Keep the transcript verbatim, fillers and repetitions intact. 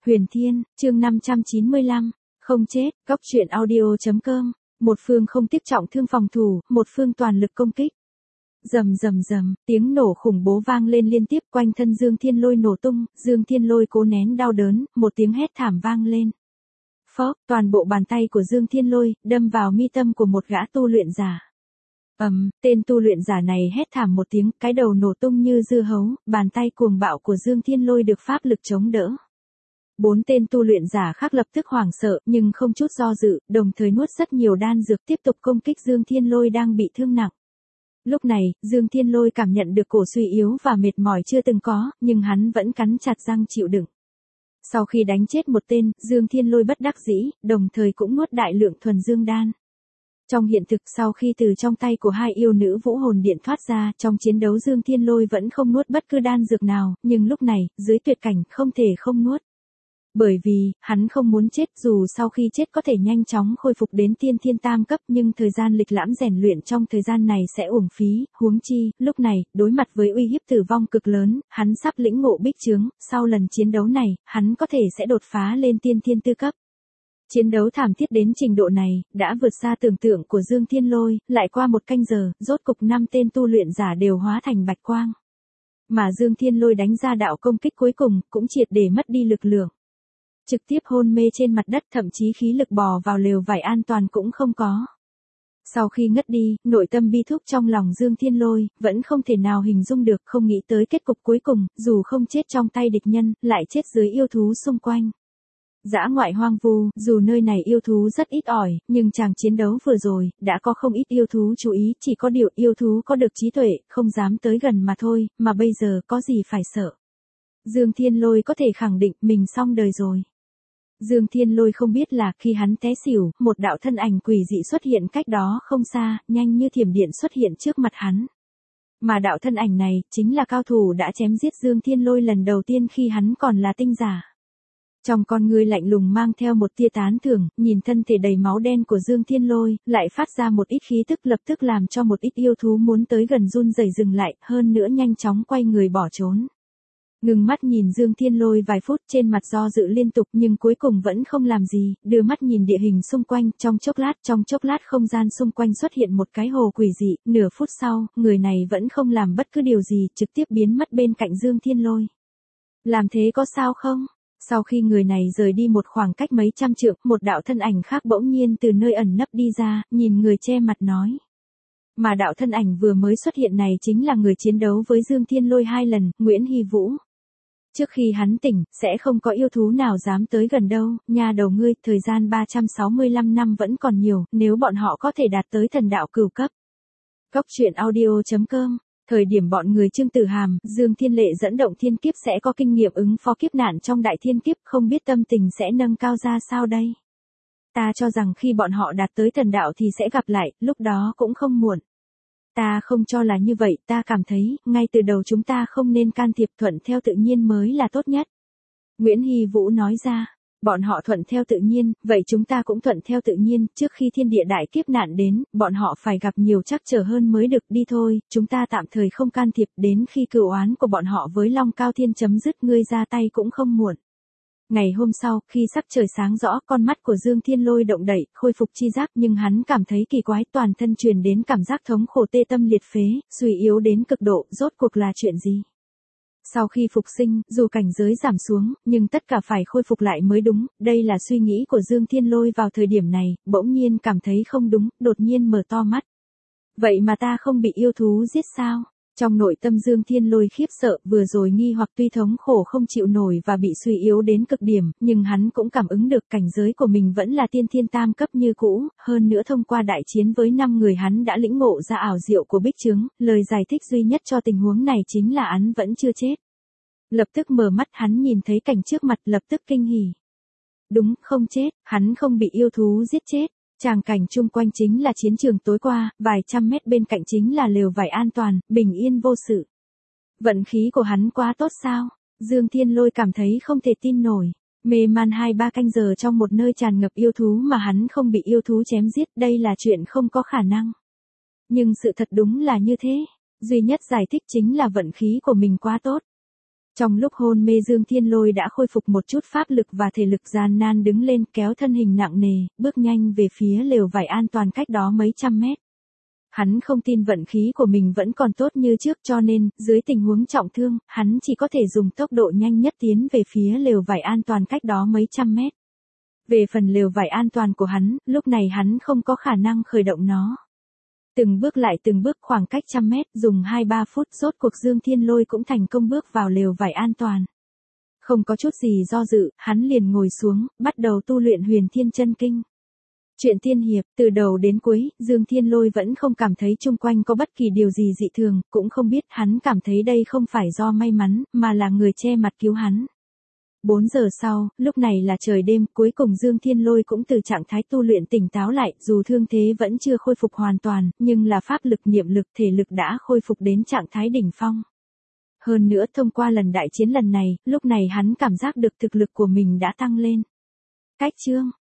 Huyền Thiên, chương năm trăm chín mươi lăm, không chết, góc truyện audio.com, một phương không tiếc trọng thương phòng thủ, một phương toàn lực công kích. Rầm rầm rầm, tiếng nổ khủng bố vang lên liên tiếp, quanh thân Dương Thiên Lôi nổ tung, Dương Thiên Lôi cố nén đau đớn, một tiếng hét thảm vang lên. Phốc, toàn bộ bàn tay của Dương Thiên Lôi đâm vào mi tâm của một gã tu luyện giả. Ầm, um, tên tu luyện giả này hét thảm một tiếng, cái đầu nổ tung như dưa hấu, bàn tay cuồng bạo của Dương Thiên Lôi được pháp lực chống đỡ. Bốn tên tu luyện giả khác lập tức hoảng sợ, nhưng không chút do dự, đồng thời nuốt rất nhiều đan dược tiếp tục công kích Dương Thiên Lôi đang bị thương nặng. Lúc này, Dương Thiên Lôi cảm nhận được cổ suy yếu và mệt mỏi chưa từng có, nhưng hắn vẫn cắn chặt răng chịu đựng. Sau khi đánh chết một tên, Dương Thiên Lôi bất đắc dĩ, đồng thời cũng nuốt đại lượng thuần dương đan. Trong hiện thực, sau khi từ trong tay của hai yêu nữ vũ hồn điện thoát ra, trong chiến đấu Dương Thiên Lôi vẫn không nuốt bất cứ đan dược nào, nhưng lúc này, dưới tuyệt cảnh, không thể không nuốt. Bởi vì, hắn không muốn chết, dù sau khi chết có thể nhanh chóng khôi phục đến tiên thiên tam cấp, nhưng thời gian lịch lãm rèn luyện trong thời gian này sẽ uổng phí, huống chi, lúc này, đối mặt với uy hiếp tử vong cực lớn, hắn sắp lĩnh ngộ bích chướng, sau lần chiến đấu này, hắn có thể sẽ đột phá lên tiên thiên tư cấp. Chiến đấu thảm thiết đến trình độ này, đã vượt xa tưởng tượng của Dương Thiên Lôi, lại qua một canh giờ, rốt cục năm tên tu luyện giả đều hóa thành bạch quang. Mà Dương Thiên Lôi đánh ra đạo công kích cuối cùng, cũng triệt để mất đi lực lượng. Trực tiếp hôn mê trên mặt đất, thậm chí khí lực bò vào lều vải an toàn cũng không có. Sau khi ngất đi, nội tâm bi thúc trong lòng Dương Thiên Lôi, vẫn không thể nào hình dung được, không nghĩ tới kết cục cuối cùng, dù không chết trong tay địch nhân, lại chết dưới yêu thú xung quanh. Dã ngoại hoang vu, dù nơi này yêu thú rất ít ỏi, nhưng chàng chiến đấu vừa rồi, đã có không ít yêu thú chú ý, chỉ có điều yêu thú có được trí tuệ, không dám tới gần mà thôi, mà bây giờ có gì phải sợ. Dương Thiên Lôi có thể khẳng định mình xong đời rồi. Dương Thiên Lôi không biết là khi hắn té xỉu, một đạo thân ảnh quỷ dị xuất hiện cách đó không xa, nhanh như thiểm điện xuất hiện trước mặt hắn. Mà đạo thân ảnh này, chính là cao thủ đã chém giết Dương Thiên Lôi lần đầu tiên khi hắn còn là tinh giả. Trong con ngươi lạnh lùng mang theo một tia tán thưởng, nhìn thân thể đầy máu đen của Dương Thiên Lôi, lại phát ra một ít khí tức lập tức làm cho một ít yêu thú muốn tới gần run rẩy dừng lại, hơn nữa nhanh chóng quay người bỏ trốn. Ngừng mắt nhìn Dương Thiên Lôi vài phút, trên mặt do dự liên tục nhưng cuối cùng vẫn không làm gì, đưa mắt nhìn địa hình xung quanh, trong chốc lát, trong chốc lát không gian xung quanh xuất hiện một cái hồ quỷ dị, nửa phút sau, người này vẫn không làm bất cứ điều gì, trực tiếp biến mất bên cạnh Dương Thiên Lôi. Làm thế có sao không? Sau khi người này rời đi một khoảng cách mấy trăm trượng, một đạo thân ảnh khác bỗng nhiên từ nơi ẩn nấp đi ra, nhìn người che mặt nói. Mà đạo thân ảnh vừa mới xuất hiện này chính là người chiến đấu với Dương Thiên Lôi hai lần, Nguyễn Hy Vũ. Trước khi hắn tỉnh, sẽ không có yêu thú nào dám tới gần đâu, nha đầu ngươi, thời gian ba trăm sáu mươi lăm năm vẫn còn nhiều, nếu bọn họ có thể đạt tới thần đạo cửu cấp. Góc truyện audio.com, thời điểm bọn người Trương Tử Hàm, Dương Thiên Lệ dẫn động thiên kiếp sẽ có kinh nghiệm ứng phó kiếp nạn trong đại thiên kiếp, không biết tâm tình sẽ nâng cao ra sao đây. Ta cho rằng khi bọn họ đạt tới thần đạo thì sẽ gặp lại, lúc đó cũng không muộn. Ta không cho là như vậy, ta cảm thấy, ngay từ đầu chúng ta không nên can thiệp, thuận theo tự nhiên mới là tốt nhất. Nguyễn Hy Vũ nói ra, bọn họ thuận theo tự nhiên, vậy chúng ta cũng thuận theo tự nhiên, trước khi thiên địa đại kiếp nạn đến, bọn họ phải gặp nhiều trắc trở hơn mới được, đi thôi, chúng ta tạm thời không can thiệp, đến khi cửu oán của bọn họ với Long Cao Thiên chấm dứt, ngươi ra tay cũng không muộn. Ngày hôm sau, khi sắc trời sáng rõ, con mắt của Dương Thiên Lôi động đậy, khôi phục chi giác, nhưng hắn cảm thấy kỳ quái, toàn thân truyền đến cảm giác thống khổ tê tâm liệt phế, suy yếu đến cực độ, rốt cuộc là chuyện gì? Sau khi phục sinh, dù cảnh giới giảm xuống, nhưng tất cả phải khôi phục lại mới đúng, đây là suy nghĩ của Dương Thiên Lôi vào thời điểm này, bỗng nhiên cảm thấy không đúng, đột nhiên mở to mắt. Vậy mà ta không bị yêu thú giết sao? Trong nội tâm Dương Thiên Lôi khiếp sợ, vừa rồi nghi hoặc tuy thống khổ không chịu nổi và bị suy yếu đến cực điểm, nhưng hắn cũng cảm ứng được cảnh giới của mình vẫn là tiên thiên tam cấp như cũ, hơn nữa thông qua đại chiến với năm người hắn đã lĩnh ngộ ra ảo diệu của bích chướng, lời giải thích duy nhất cho tình huống này chính là hắn vẫn chưa chết. Lập tức mở mắt hắn nhìn thấy cảnh trước mặt lập tức kinh hỉ. Đúng, không chết, hắn không bị yêu thú giết chết. Tràng cảnh chung quanh chính là chiến trường tối qua, vài trăm mét bên cạnh chính là lều vải an toàn, bình yên vô sự. Vận khí của hắn quá tốt sao? Dương Thiên Lôi cảm thấy không thể tin nổi. Mê man hai ba canh giờ trong một nơi tràn ngập yêu thú mà hắn không bị yêu thú chém giết, đây là chuyện không có khả năng. Nhưng sự thật đúng là như thế. Duy nhất giải thích chính là vận khí của mình quá tốt. Trong lúc hôn mê Dương Thiên Lôi đã khôi phục một chút pháp lực và thể lực, gian nan đứng lên, kéo thân hình nặng nề, bước nhanh về phía lều vải an toàn cách đó mấy trăm mét. Hắn không tin vận khí của mình vẫn còn tốt như trước, cho nên, dưới tình huống trọng thương, hắn chỉ có thể dùng tốc độ nhanh nhất tiến về phía lều vải an toàn cách đó mấy trăm mét. Về phần lều vải an toàn của hắn, lúc này hắn không có khả năng khởi động nó. Từng bước lại từng bước, khoảng cách trăm mét, dùng hai ba phút, rốt cuộc Dương Thiên Lôi cũng thành công bước vào lều vải an toàn. Không có chút gì do dự, hắn liền ngồi xuống, bắt đầu tu luyện Huyền Thiên Chân Kinh. Chuyện tiên hiệp, từ đầu đến cuối, Dương Thiên Lôi vẫn không cảm thấy chung quanh có bất kỳ điều gì dị thường, cũng không biết, hắn cảm thấy đây không phải do may mắn, mà là người che mặt cứu hắn. bốn giờ sau, lúc này là trời đêm, cuối cùng Dương Thiên Lôi cũng từ trạng thái tu luyện tỉnh táo lại, dù thương thế vẫn chưa khôi phục hoàn toàn, nhưng là pháp lực, niệm lực, thể lực đã khôi phục đến trạng thái đỉnh phong. Hơn nữa, thông qua lần đại chiến lần này, lúc này hắn cảm giác được thực lực của mình đã tăng lên. Cách chương